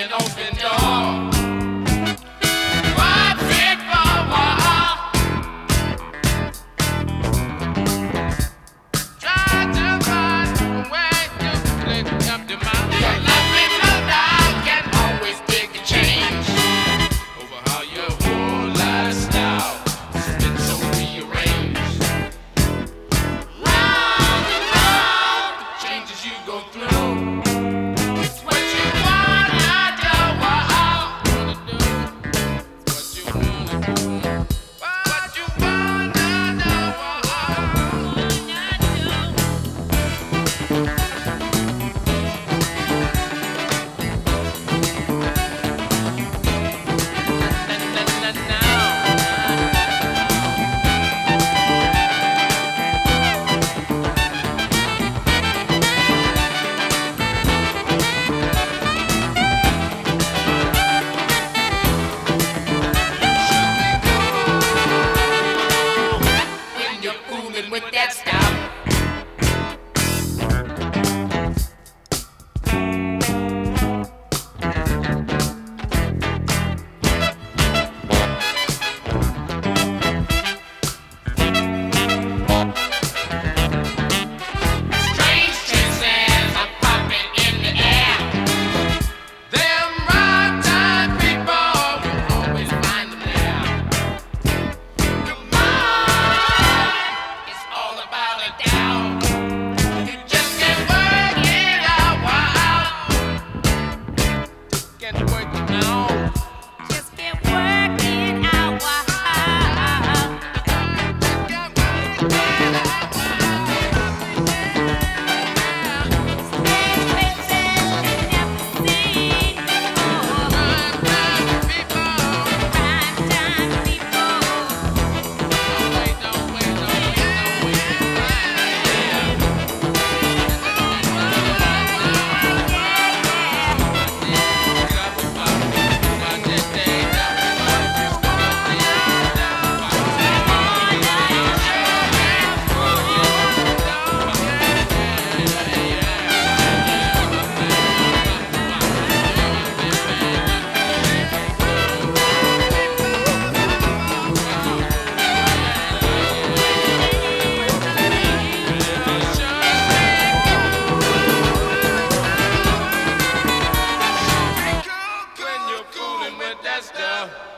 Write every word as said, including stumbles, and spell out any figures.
an open door. What's it for? Try to find a way to lift up the mountain. Your lovely love can always take a change over how your whole lifestyle has been so rearranged. Round and round, the changes you go through. It's what you wanna do. What you wanna do. What you wanna do. When you're fooling with that stuff. Strange chances are popping in the air. Them right-time people will always find them there. Your mind is all about a doubt. You just can't work it out. Can't work it out. Just can't work it out. When you're fooling with that stuff.